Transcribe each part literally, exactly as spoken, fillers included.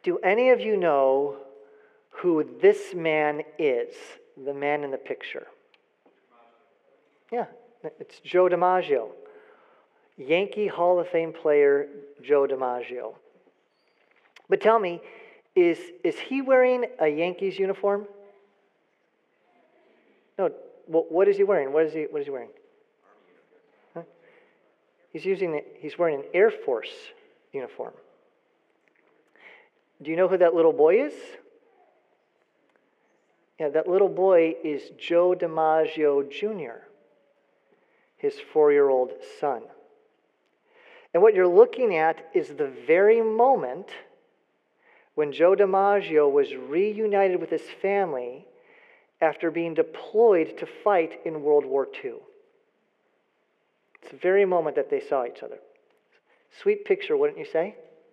Do any of you know who this man is? The man in the picture. Yeah, it's Joe DiMaggio. Yankee Hall of Fame player Joe DiMaggio. But tell me, is, is he wearing a Yankees uniform? No, what is he wearing? What is he, what is he wearing? Huh? He's using, he's wearing an Air Force uniform. Do you know who that little boy is? Yeah, that little boy is Joe DiMaggio Junior, his four-year-old son. And what you're looking at is the very moment when Joe DiMaggio was reunited with his family after being deployed to fight in World War Two. It's the very moment that they saw each other. Sweet picture, wouldn't you say?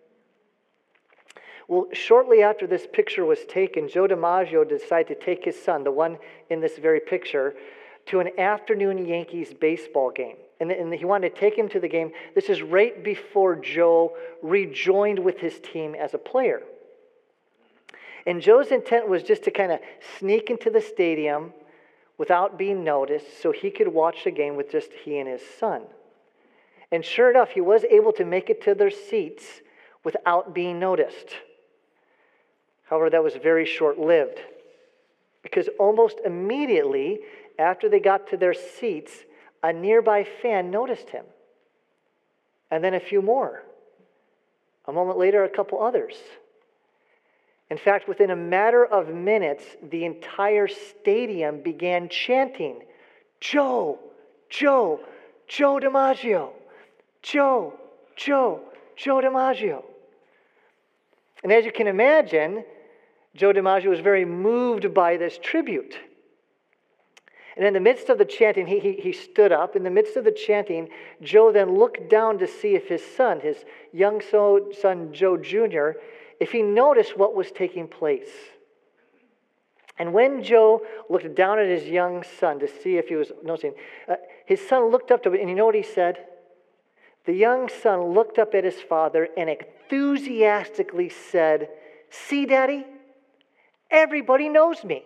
Well, shortly after this picture was taken, Joe DiMaggio decided to take his son, the one in this very picture, to an afternoon Yankees baseball game. And, and he wanted to take him to the game. This is right before Joe rejoined with his team as a player. And Joe's intent was just to kind of sneak into the stadium without being noticed so he could watch the game with just he and his son. And sure enough, he was able to make it to their seats without being noticed. However, that was very short-lived, because almost immediately after they got to their seats, a nearby fan noticed him. And then a few more. A moment later, a couple others. In fact, within a matter of minutes, the entire stadium began chanting, Joe, Joe, Joe DiMaggio, Joe, Joe, Joe DiMaggio. And as you can imagine, Joe DiMaggio was very moved by this tribute. And in the midst of the chanting, he, he, he stood up. In the midst of the chanting, Joe then looked down to see if his son, his young son Joe Junior, if he noticed what was taking place. And when Joe looked down at his young son to see if he was noticing, uh, his son looked up to him, and you know what he said? The young son looked up at his father and enthusiastically said, "See, Daddy, everybody knows me."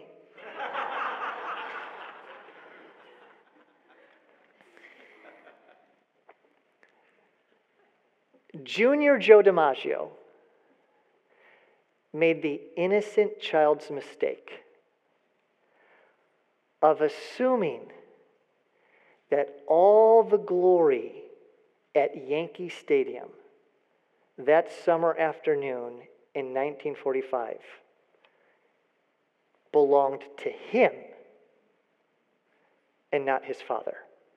Junior Joe DiMaggio made the innocent child's mistake of assuming that all the glory at Yankee Stadium that summer afternoon in nineteen forty-five belonged to him and not his father.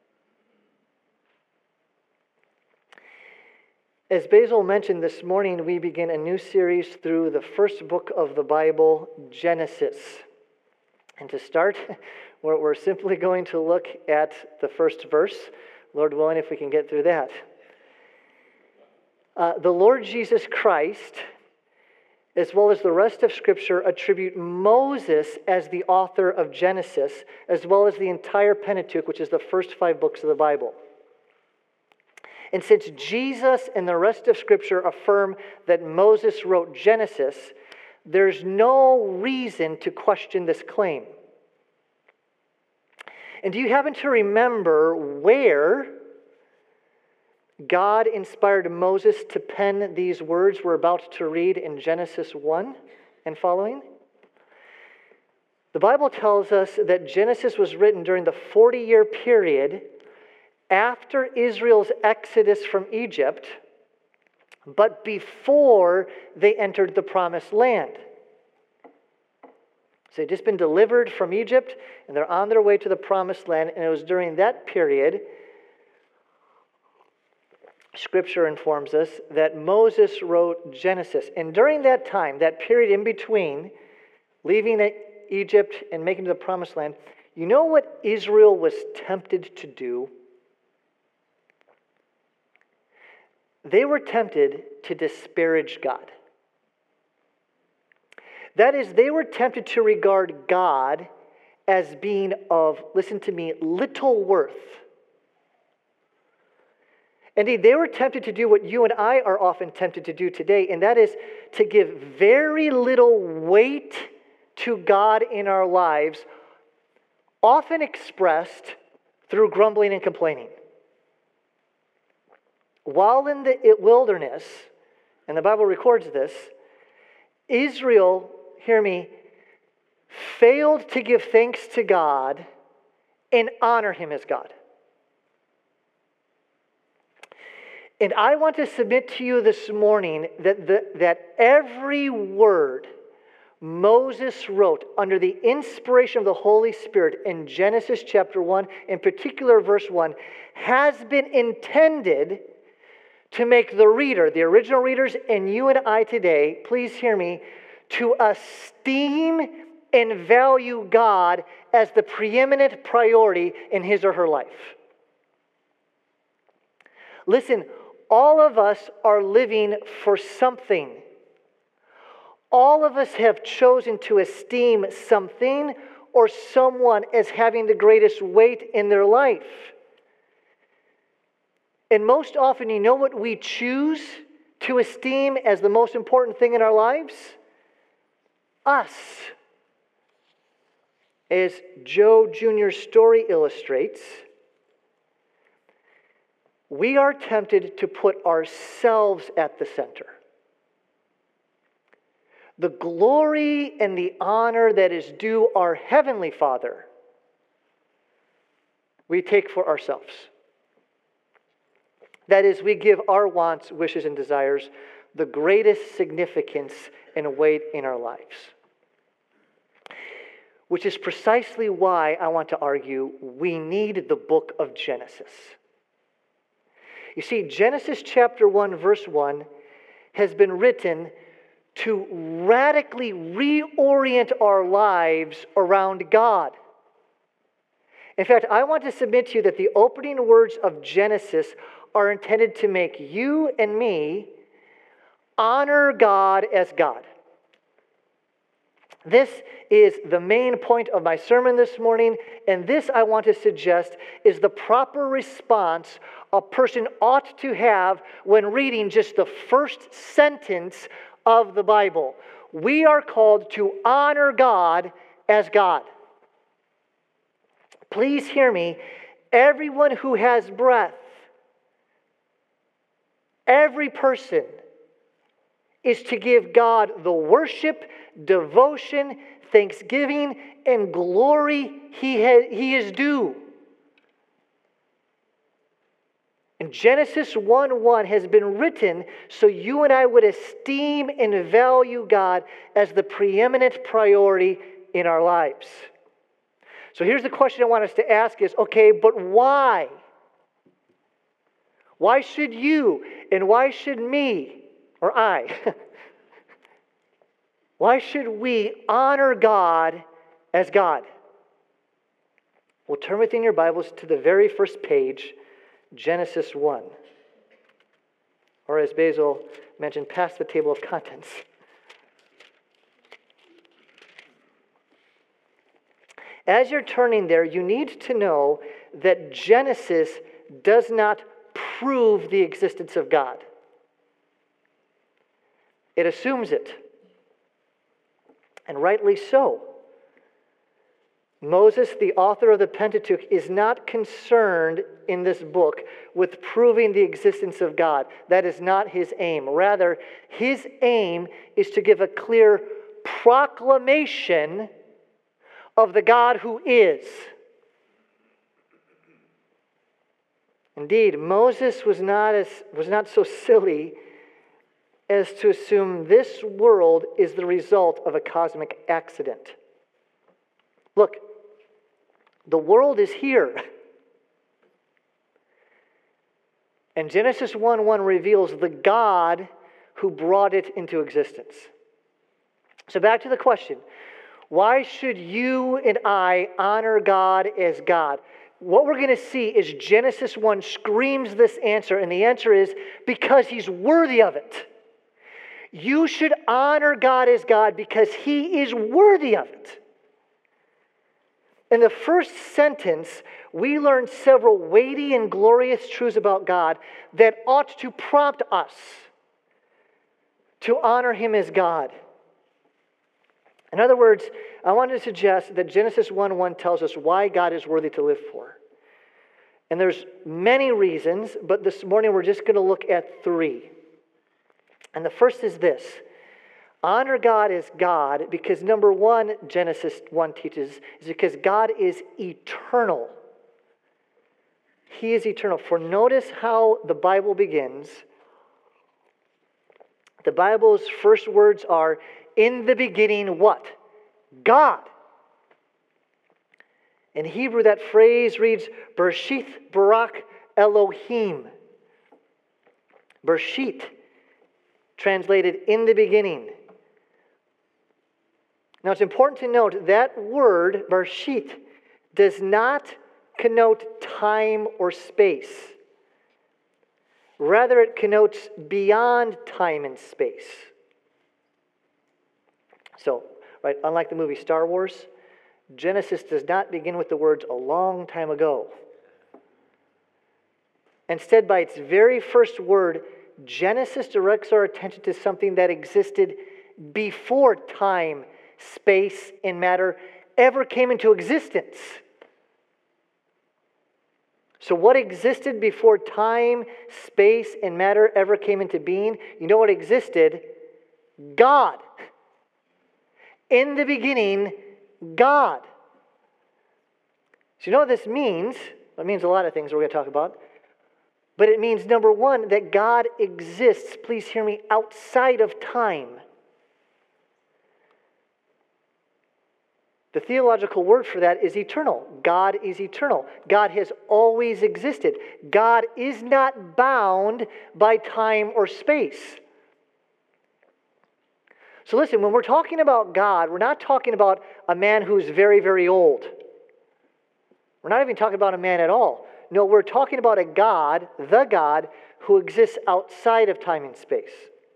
As Basil mentioned this morning, we begin a new series through the first book of the Bible, Genesis. And to start, we're, we're simply going to look at the first verse. Lord willing, if we can get through that. Uh, the Lord Jesus Christ, as well as the rest of Scripture, attribute Moses as the author of Genesis, as well as the entire Pentateuch, which is the first five books of the Bible. And since Jesus and the rest of Scripture affirm that Moses wrote Genesis, there's no reason to question this claim. And do you happen to remember where God inspired Moses to pen these words we're about to read in Genesis one and following? The Bible tells us that Genesis was written during the forty-year period after Israel's exodus from Egypt, but before they entered the promised land. So they'd just been delivered from Egypt, and they're on their way to the promised land, and it was during that period, Scripture informs us, that Moses wrote Genesis. And during that time, that period in between leaving Egypt and making it to the promised land, you know what Israel was tempted to do? They were tempted to disparage God. That is, they were tempted to regard God as being of, listen to me, little worth. Indeed, they were tempted to do what you and I are often tempted to do today, and that is to give very little weight to God in our lives, often expressed through grumbling and complaining. While in the wilderness, and the Bible records this, Israel, hear me, failed to give thanks to God and honor Him as God. And I want to submit to you this morning that, the, that every word Moses wrote under the inspiration of the Holy Spirit in Genesis chapter one, in particular verse one, has been intended to make the reader, the original readers, and you and I today, please hear me, to esteem and value God as the preeminent priority in his or her life. Listen, all of us are living for something. All of us have chosen to esteem something or someone as having the greatest weight in their life. And most often, you know what we choose to esteem as the most important thing in our lives? Us. As Joe Junior's story illustrates, we are tempted to put ourselves at the center. The glory and the honor that is due our Heavenly Father, we take for ourselves. That is, we give our wants, wishes, and desires the greatest significance and weight in our lives. Which is precisely why I want to argue we need the book of Genesis. You see, Genesis chapter one, verse one has been written to radically reorient our lives around God. In fact, I want to submit to you that the opening words of Genesis are intended to make you and me honor God as God. This is the main point of my sermon this morning, and this, I want to suggest, is the proper response a person ought to have when reading just the first sentence of the Bible. We are called to honor God as God. Please hear me. Everyone who has breath, every person is to give God the worship, devotion, thanksgiving, and glory he, ha- he is due. And Genesis one one has been written so you and I would esteem and value God as the preeminent priority in our lives. So here's the question I want us to ask is, okay, but why? Why should you and why should me, or I, why should we honor God as God? Well, turn within your Bibles to the very first page, Genesis one. Or as Basil mentioned, past the table of contents. As you're turning there, you need to know that Genesis does not prove the existence of God. It assumes it. And rightly so. Moses, the author of the Pentateuch, is not concerned in this book with proving the existence of God. That is not his aim. Rather, his aim is to give a clear proclamation of the God who is. Indeed, Moses was not as was not so silly as to assume this world is the result of a cosmic accident. Look, the world is here. And Genesis one one reveals the God who brought it into existence. So back to the question. Why should you and I honor God as God? What we're going to see is Genesis one screams this answer, and the answer is because he's worthy of it. You should honor God as God because he is worthy of it. In the first sentence, we learn several weighty and glorious truths about God that ought to prompt us to honor Him as God. In other words, I want to suggest that Genesis one one tells us why God is worthy to live for. And there's many reasons, but this morning we're just going to look at three. And the first is this. Honor God as God because, number one, Genesis one teaches, is because God is eternal. He is eternal. For notice how the Bible begins. The Bible's first words are, in the beginning, what? God. In Hebrew, that phrase reads, Bereshith Barak Elohim. Bereshit, translated in the beginning. Now, it's important to note that word, Bereshit, does not connote time or space. Rather, it connotes beyond time and space. So, right, unlike the movie Star Wars, Genesis does not begin with the words a long time ago. Instead, by its very first word, Genesis directs our attention to something that existed before time, space, and matter ever came into existence. So what existed before time, space, and matter ever came into being? You know what existed? God. In the beginning, God. So you know what this means? It means a lot of things we're going to talk about. But it means, number one, that God exists, please hear me, outside of time. The theological word for that is eternal. God is eternal. God has always existed. God is not bound by time or space. So listen, when we're talking about God, we're not talking about a man who's very, very old. We're not even talking about a man at all. No, we're talking about a God, the God, who exists outside of time and space.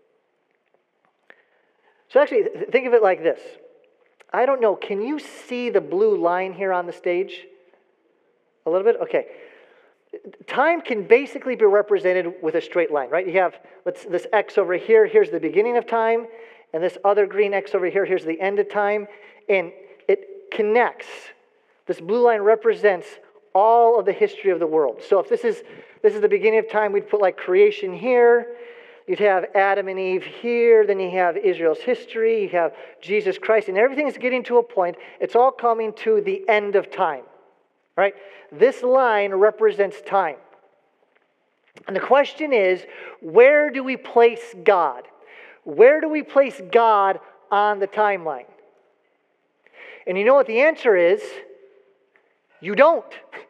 So actually, think of it like this. I don't know, can you see the blue line here on the stage? A little bit? Okay. Time can basically be represented with a straight line, right? You have let's, this X over here, here's the beginning of time, and this other green X over here, here's the end of time, and it connects. This blue line represents all of the history of the world. So if this is this is the beginning of time, we'd put like creation here. You'd have Adam and Eve here. Then you have Israel's history. You have Jesus Christ. And everything's getting to a point. It's all coming to the end of time. Right? This line represents time. And the question is, where do we place God? Where do we place God on the timeline? And you know what the answer is? You don't.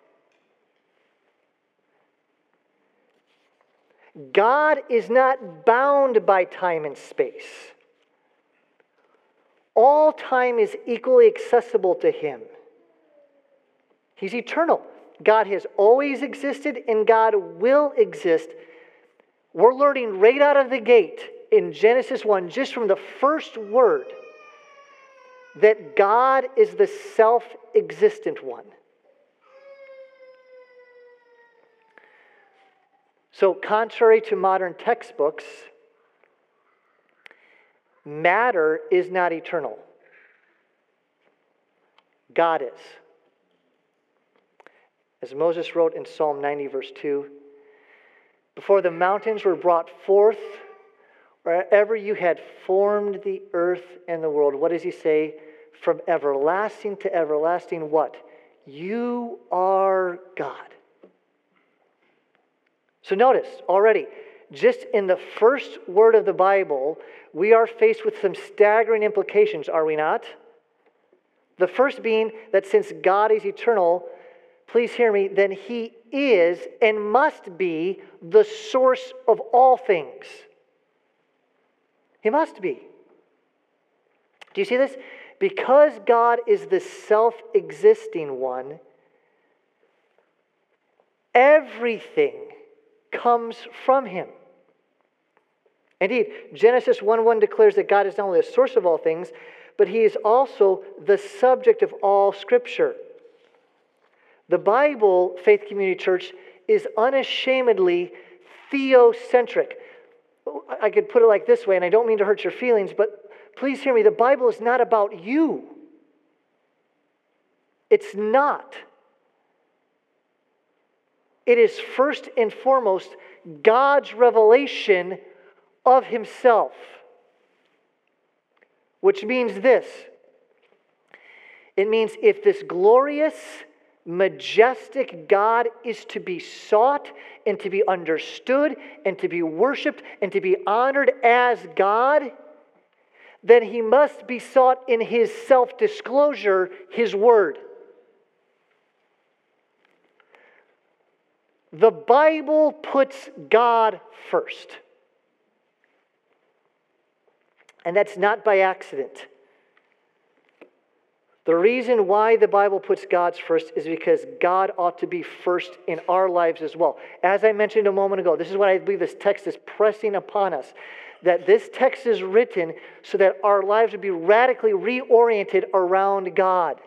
God is not bound by time and space. All time is equally accessible to Him. He's eternal. God has always existed and God will exist. We're learning right out of the gate in Genesis one, just from the first word, that God is the self-existent one. So, contrary to modern textbooks, matter is not eternal. God is. As Moses wrote in Psalm ninety, verse two, before the mountains were brought forth, wherever you had formed the earth and the world, what does he say? From everlasting to everlasting, what? You are God. So notice already, just in the first word of the Bible, we are faced with some staggering implications, are we not? The first being that since God is eternal, please hear me, then He is and must be the source of all things. He must be. Do you see this? Because God is the self-existing one, everything comes from Him. Indeed, Genesis one one declares that God is not only the source of all things, but He is also the subject of all Scripture. The Bible, Faith Community Church, is unashamedly theocentric. I could put it like this way, and I don't mean to hurt your feelings, but please hear me. The Bible is not about you. It's not. It is first and foremost God's revelation of himself. Which means this. It means if this glorious, majestic God is to be sought and to be understood and to be worshiped and to be honored as God, then he must be sought in his self-disclosure, his word. The Bible puts God first. And that's not by accident. The reason why the Bible puts God first is because God ought to be first in our lives as well. As I mentioned a moment ago, this is what I believe this text is pressing upon us. That this text is written so that our lives would be radically reoriented around God.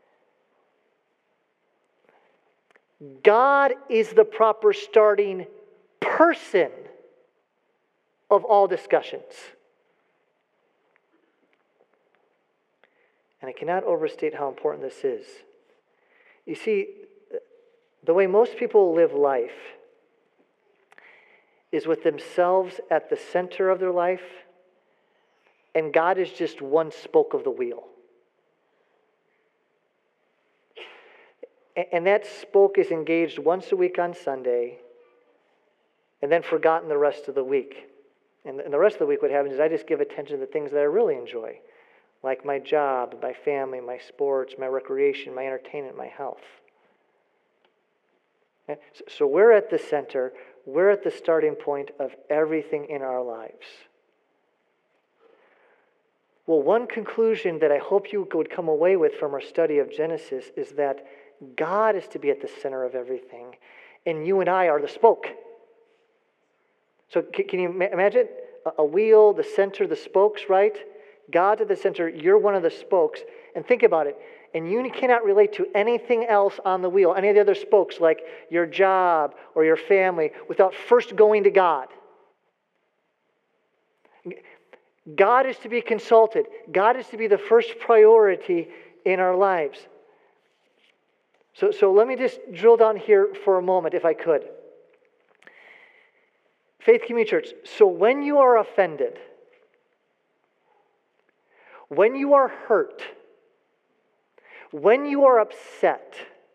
God is the proper starting person of all discussions. And I cannot overstate how important this is. You see, the way most people live life is with themselves at the center of their life, and God is just one spoke of the wheel. And that spoke is engaged once a week on Sunday, and then forgotten the rest of the week. And the rest of the week, what happens is I just give attention to the things that I really enjoy. Like my job, my family, my sports, my recreation, my entertainment, my health. So we're at the center. We're at the starting point of everything in our lives. Well, one conclusion that I hope you would come away with from our study of Genesis is that God is to be at the center of everything, and you and I are the spoke. So can you imagine a wheel, the center, the spokes, right? God's at the center, you're one of the spokes. And think about it. And you cannot relate to anything else on the wheel, any of the other spokes, like your job or your family, without first going to God. God is to be consulted. God is to be the first priority in our lives. So, so let me just drill down here for a moment, if I could. Faith Community Church, so when you are offended, when you are hurt, when you are upset,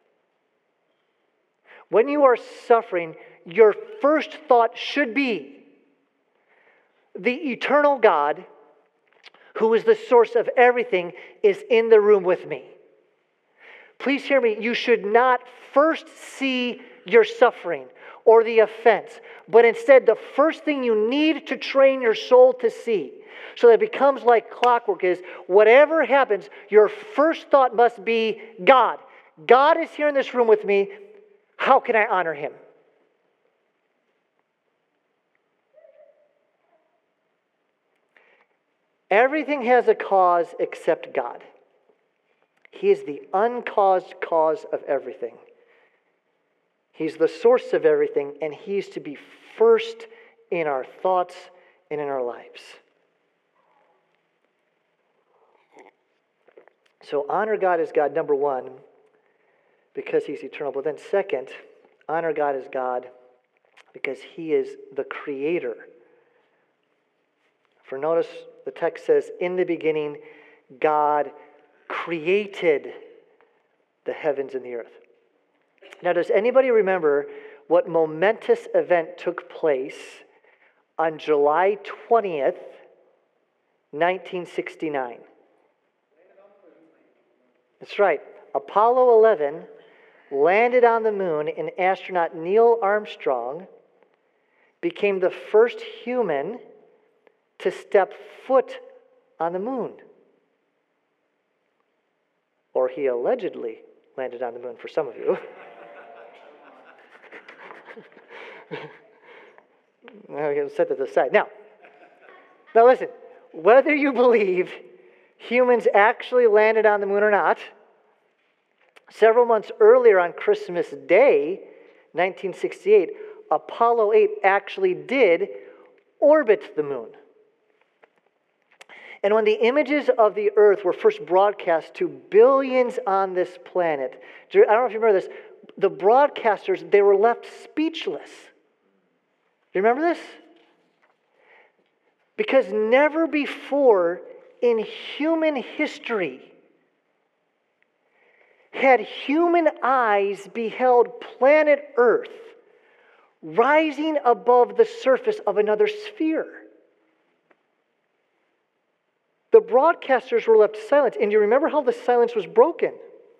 when you are suffering, your first thought should be the eternal God, who is the source of everything, is in the room with me. Please hear me. You should not first see your suffering or the offense, but instead the first thing you need to train your soul to see, so that it becomes like clockwork, is whatever happens, your first thought must be God. God is here in this room with me. How can I honor him? Everything has a cause except God. He is the uncaused cause of everything. He's the source of everything, and he's to be first in our thoughts and in our lives. So honor God as God, number one, because he's eternal. But then second, honor God as God because he is the creator. For notice the text says, in the beginning, God created the heavens and the earth. Now, does anybody remember what momentous event took place on July twentieth, nineteen sixty-nine? That's right. Apollo eleven landed on the moon, and astronaut Neil Armstrong became the first human to step foot on the moon. Or he allegedly landed on the moon for some of you. Now we can set that aside. Now, now listen, whether you believe humans actually landed on the moon or not, Several months earlier on Christmas Day, nineteen sixty-eight, Apollo eight actually did orbit the moon. And when the images of the Earth were first broadcast to billions on this planet, I don't know if you remember this, the broadcasters, they were left speechless. Do you remember this? Because never before in human history had human eyes beheld planet Earth rising above the surface of another sphere. The broadcasters were left silent. And you remember how the silence was broken?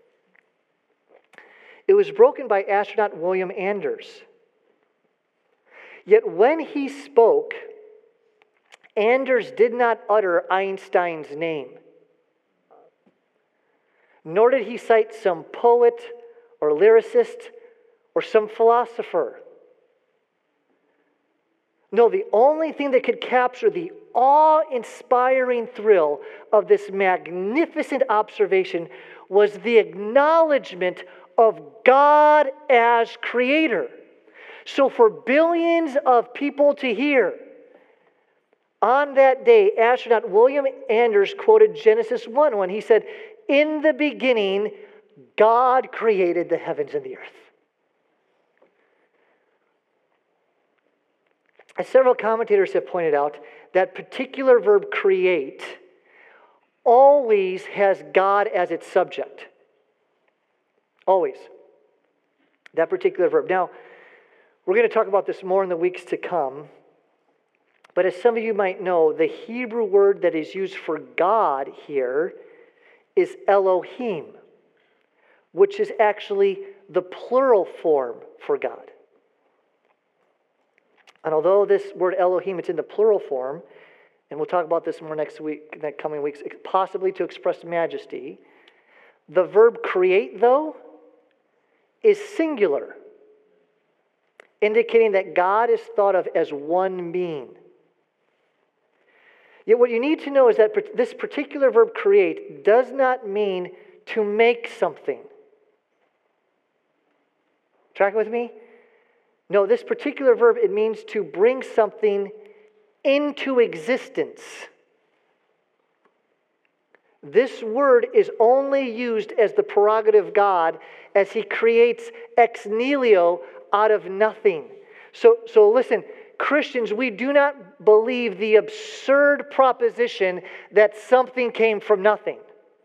It was broken by astronaut William Anders. Yet when he spoke, Anders did not utter Einstein's name. Nor did he cite some poet or lyricist or some philosopher. No, the only thing that could capture the awe-inspiring thrill of this magnificent observation was the acknowledgement of God as creator. So for billions of people to hear, on that day, astronaut William Anders quoted Genesis one when he said, "In the beginning, God created the heavens and the earth." As several commentators have pointed out, that particular verb create always has God as its subject. Always. That particular verb. Now, we're going to talk about this more in the weeks to come. But as some of you might know, the Hebrew word that is used for God here is Elohim, which is actually the plural form for God. And although this word Elohim, it's in the plural form, and we'll talk about this more next week, next coming weeks, possibly to express majesty, the verb create, though, is singular, indicating that God is thought of as one being. Yet what you need to know is that this particular verb create does not mean to make something. Tracking with me? No, this particular verb, it means to bring something into existence. This word is only used as the prerogative of God as he creates ex nihilo out of nothing. So, so listen, Christians, we do not believe the absurd proposition that something came from nothing.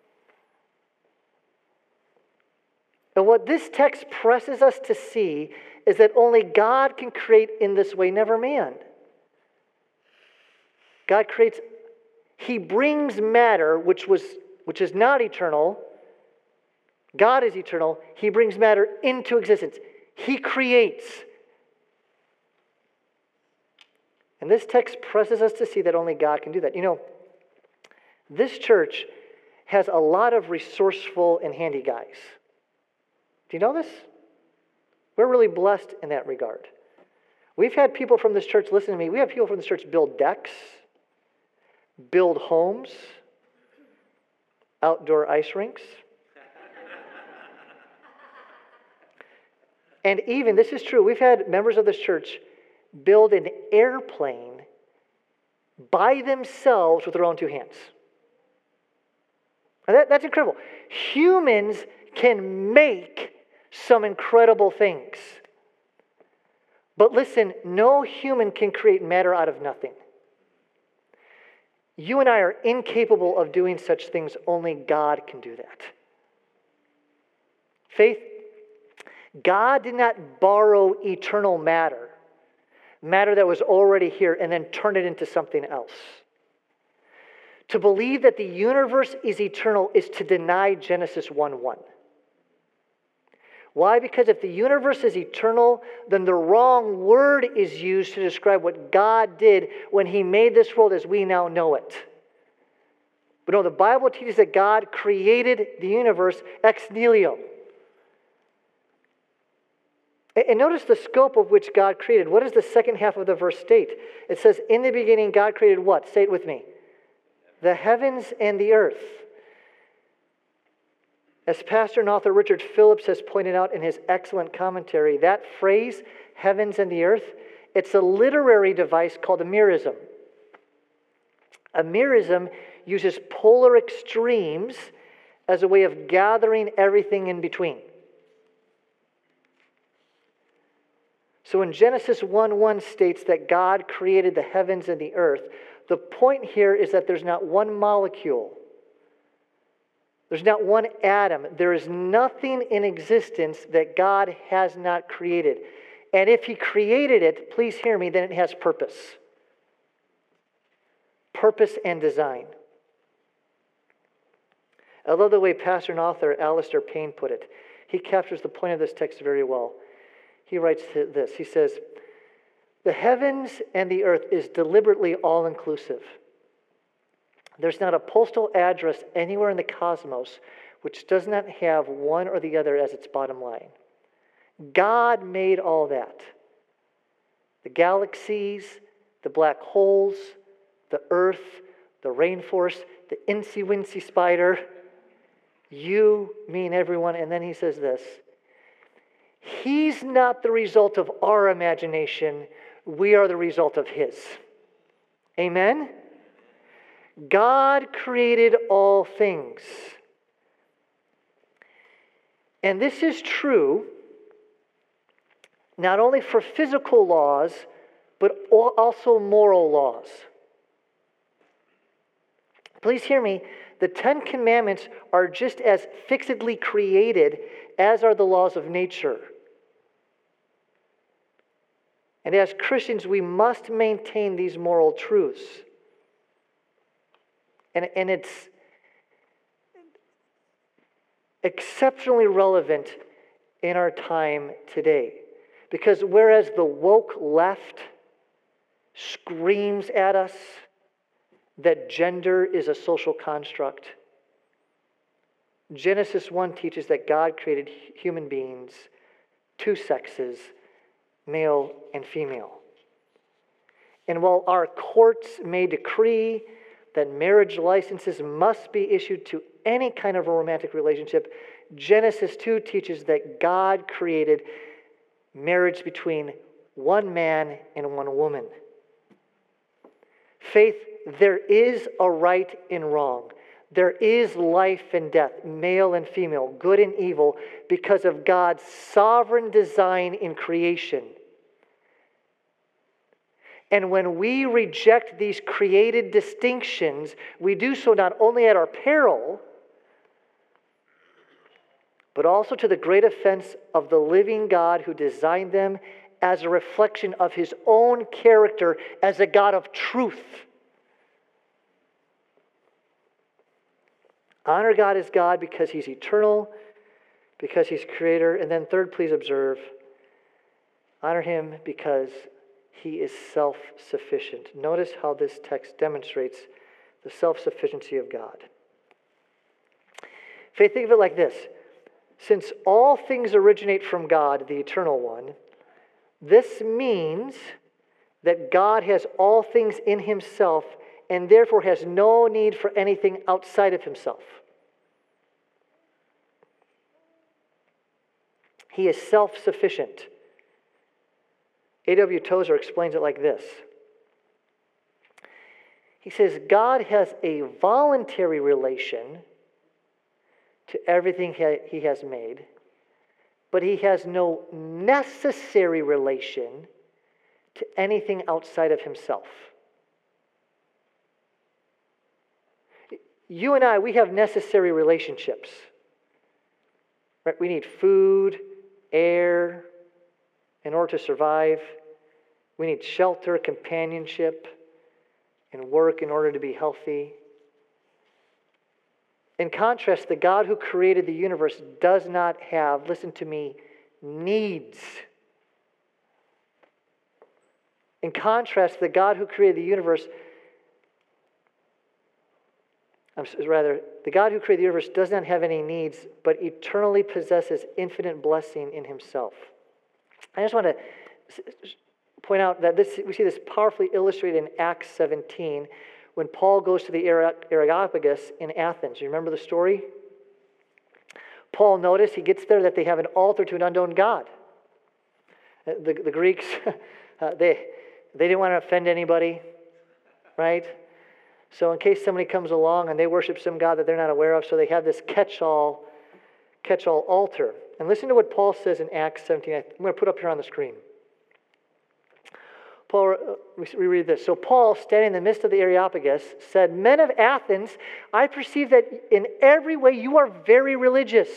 And what this text presses us to see is that only God can create in this way, never man. God creates, he brings matter, which was which is not eternal. God is eternal. He brings matter into existence. He creates. And this text presses us to see that only God can do that. You know, this church has a lot of resourceful and handy guys. Do you know this? We're really blessed in that regard. We've had people from this church, listen to me, we have people from this church build decks, build homes, outdoor ice rinks. And even, this is true, we've had members of this church build an airplane by themselves with their own two hands. Now that, that's incredible. Humans can make some incredible things. But listen, no human can create matter out of nothing. You and I are incapable of doing such things. Only God can do that. Faith, God did not borrow eternal matter, matter that was already here, and then turn it into something else. To believe that the universe is eternal is to deny Genesis one one. Why? Because if the universe is eternal, then the wrong word is used to describe what God did when he made this world as we now know it. But no, the Bible teaches that God created the universe ex nihilo. And notice the scope of which God created. What does the second half of the verse state? It says, in the beginning, God created what? Say it with me. The heavens and the earth. As pastor and author Richard Phillips has pointed out in his excellent commentary, that phrase, heavens and the earth, it's a literary device called a merism. A merism uses polar extremes as a way of gathering everything in between. So when Genesis one one states that God created the heavens and the earth, the point here is that there's not one molecule. There's not one atom. There is nothing in existence that God has not created. And if He created it, please hear me, then it has purpose. Purpose and design. I love the way pastor and author Alistair Payne put it. He captures the point of this text very well. He writes this. He says, "The heavens and the earth is deliberately all-inclusive. There's not a postal address anywhere in the cosmos which does not have one or the other as its bottom line. God made all that. The galaxies, the black holes, the earth, the rainforest, the incy-wincy spider, you, me, and everyone." And then he says this, "He's not the result of our imagination. We are the result of His." Amen? God created all things. And this is true not only for physical laws, but also moral laws. Please hear me. The Ten Commandments are just as fixedly created as are the laws of nature. And as Christians, we must maintain these moral truths. And, and it's exceptionally relevant in our time today. Because whereas the woke left screams at us that gender is a social construct, Genesis one teaches that God created human beings, two sexes, male and female. And while our courts may decree that marriage licenses must be issued to any kind of a romantic relationship, Genesis two teaches that God created marriage between one man and one woman. Faith, there is a right and wrong. There is life and death, male and female, good and evil, because of God's sovereign design in creation. And when we reject these created distinctions, we do so not only at our peril, but also to the great offense of the living God who designed them as a reflection of His own character as a God of truth. Honor God as God because He's eternal, because He's creator. And then third, please observe, honor Him because He is self-sufficient. Notice how this text demonstrates the self-sufficiency of God. Faith, think of it like this. Since all things originate from God, the Eternal One, this means that God has all things in Himself and therefore has no need for anything outside of Himself. He is self-sufficient. A W Tozer explains it like this. He says, God has a voluntary relation to everything He has made, but He has no necessary relation to anything outside of Himself. You and I, we have necessary relationships. Right? We need food, air, in order to survive. We need shelter, companionship, and work in order to be healthy. In contrast, the God who created the universe does not have, listen to me, needs. In contrast, the God who created the universe, I'm rather, the God who created the universe does not have any needs, but eternally possesses infinite blessing in Himself. I just want to point out that this we see this powerfully illustrated in Acts seventeen when Paul goes to the Areopagus in Athens. You remember the story? Paul noticed, he gets there, that they have an altar to an unknown God. The, the Greeks, uh, they, they didn't want to offend anybody, right? So in case somebody comes along and they worship some God that they're not aware of, so they have this catch-all, catch-all altar. And listen to what Paul says in Acts seventeen. I'm going to put up here on the screen. Paul, we read this. So Paul, standing in the midst of the Areopagus, said, "Men of Athens, I perceive that in every way you are very religious.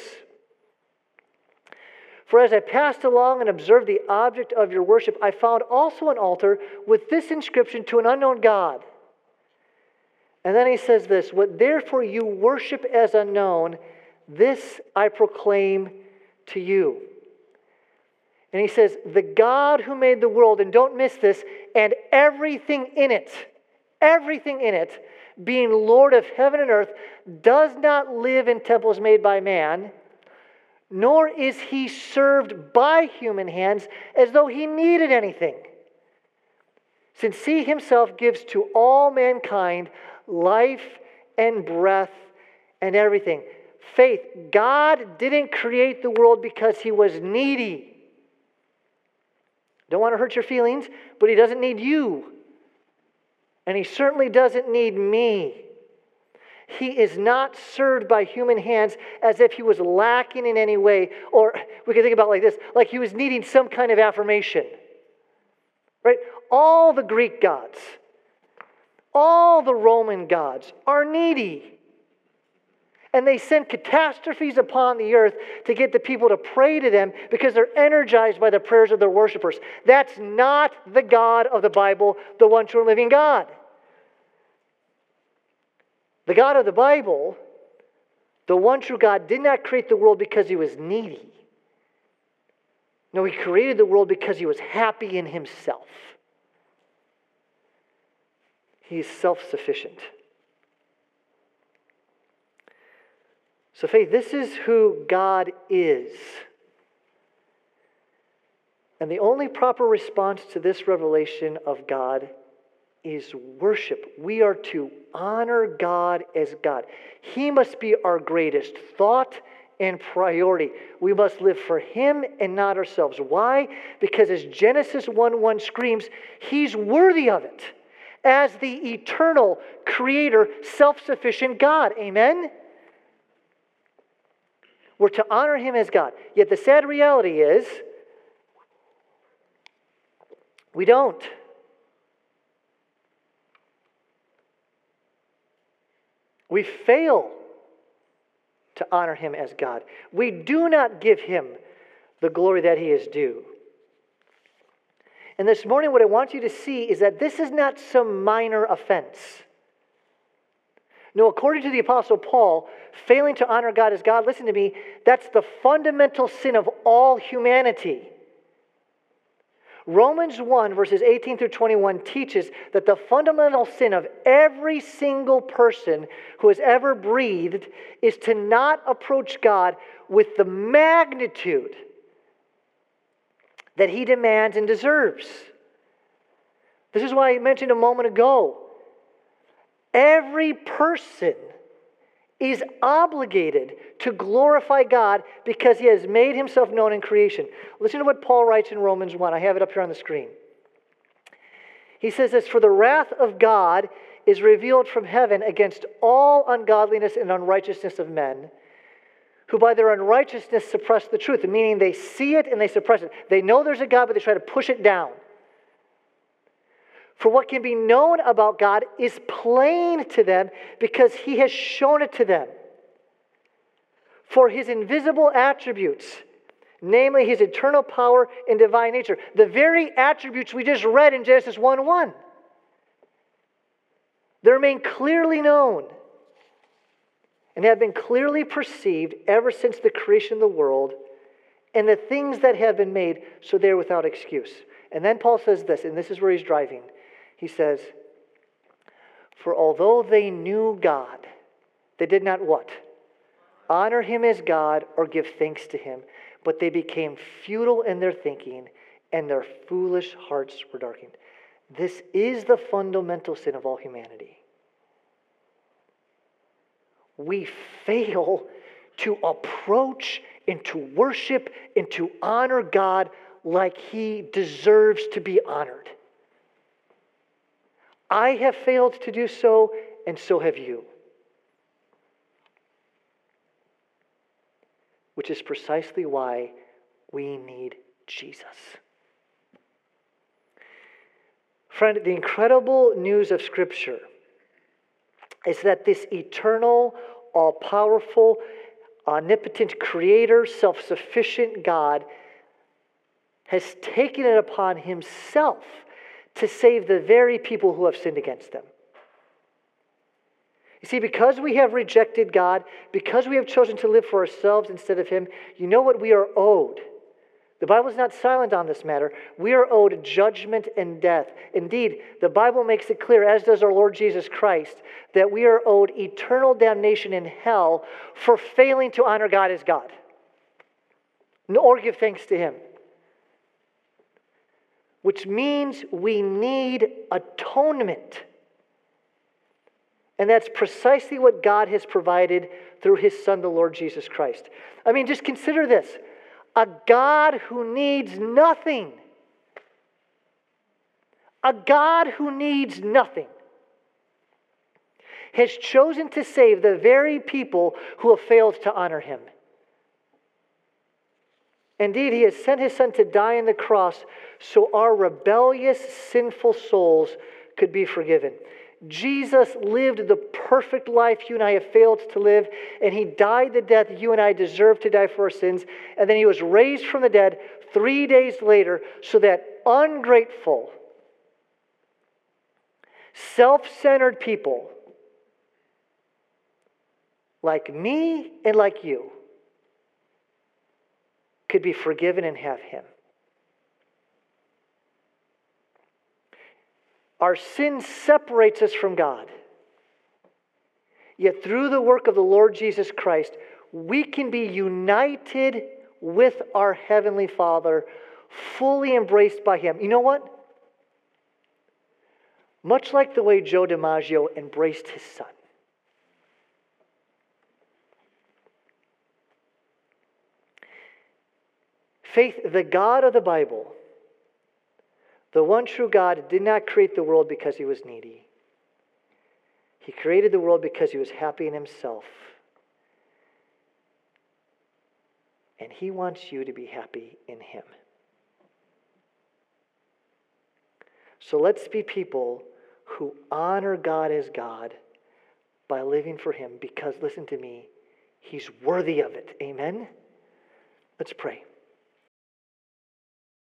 For as I passed along and observed the object of your worship, I found also an altar with this inscription, to an unknown God." And then he says this, "What therefore you worship as unknown, this I proclaim to you." And he says, "The God who made the world," and don't miss this, "and everything in it, everything in it, being Lord of heaven and earth, does not live in temples made by man, nor is he served by human hands as though he needed anything, since he himself gives to all mankind life and breath and everything." Faith, God didn't create the world because he was needy. Don't want to hurt your feelings, but he doesn't need you. And he certainly doesn't need me. He is not served by human hands as if he was lacking in any way. Or we can think about it like this, like he was needing some kind of affirmation. Right? All the Greek gods, all the Roman gods are needy. And they send catastrophes upon the earth to get the people to pray to them because they're energized by the prayers of their worshipers. That's not the God of the Bible, the one true and living God. The God of the Bible, the one true God, did not create the world because he was needy. No, he created the world because he was happy in himself. He is self-sufficient. So faith, this is who God is. And the only proper response to this revelation of God is worship. We are to honor God as God. He must be our greatest thought and priority. We must live for him and not ourselves. Why? Because as Genesis one one screams, he's worthy of it as the eternal creator, self-sufficient God. Amen? We're to honor him as God. Yet the sad reality is, we don't. We fail to honor him as God. We do not give him the glory that he is due. And this morning, what I want you to see is that this is not some minor offense. No, according to the Apostle Paul, failing to honor God as God, listen to me, that's the fundamental sin of all humanity. Romans one, verses eighteen through twenty-one teaches that the fundamental sin of every single person who has ever breathed is to not approach God with the magnitude that he demands and deserves. This is why I mentioned a moment ago. Every person is obligated to glorify God because he has made himself known in creation. Listen to what Paul writes in Romans one. I have it up here on the screen. He says this, "For the wrath of God is revealed from heaven against all ungodliness and unrighteousness of men, who by their unrighteousness suppress the truth," meaning they see it and they suppress it. They know there's a God, but they try to push it down. "For what can be known about God is plain to them because he has shown it to them. For his invisible attributes, namely his eternal power and divine nature," the very attributes we just read in Genesis one one, they remain clearly known and have been clearly perceived ever since the creation of the world and the things that have been made, so they're without excuse. And then Paul says this, and this is where he's driving. He says, "For although they knew God, they did not" what? "Honor him as God or give thanks to him, but they became futile in their thinking, and their foolish hearts were darkened." This is the fundamental sin of all humanity. We fail to approach and to worship and to honor God like He deserves to be honored. I have failed to do so, and so have you. Which is precisely why we need Jesus. Friend, the incredible news of Scripture is that this eternal, all-powerful, omnipotent Creator, self-sufficient God has taken it upon Himself to save the very people who have sinned against Him. You see, because we have rejected God, because we have chosen to live for ourselves instead of Him, you know what we are owed? The Bible is not silent on this matter. We are owed judgment and death. Indeed, the Bible makes it clear, as does our Lord Jesus Christ, that we are owed eternal damnation in hell for failing to honor God as God, or give thanks to Him. Which means we need atonement. And that's precisely what God has provided through His Son, the Lord Jesus Christ. I mean, just consider this. A God who needs nothing. A God who needs nothing has chosen to save the very people who have failed to honor Him. Indeed, He has sent His Son to die on the cross so our rebellious, sinful souls could be forgiven. Jesus lived the perfect life you and I have failed to live, and He died the death you and I deserve to die for our sins, and then He was raised from the dead three days later so that ungrateful, self-centered people like me and like you could be forgiven and have Him. Our sin separates us from God. Yet through the work of the Lord Jesus Christ, we can be united with our Heavenly Father, fully embraced by Him. You know what? Much like the way Joe DiMaggio embraced his son. Faith, the God of the Bible, the one true God, did not create the world because He was needy. He created the world because He was happy in Himself. And He wants you to be happy in Him. So let's be people who honor God as God by living for Him, because, listen to me, He's worthy of it. Amen? Let's pray.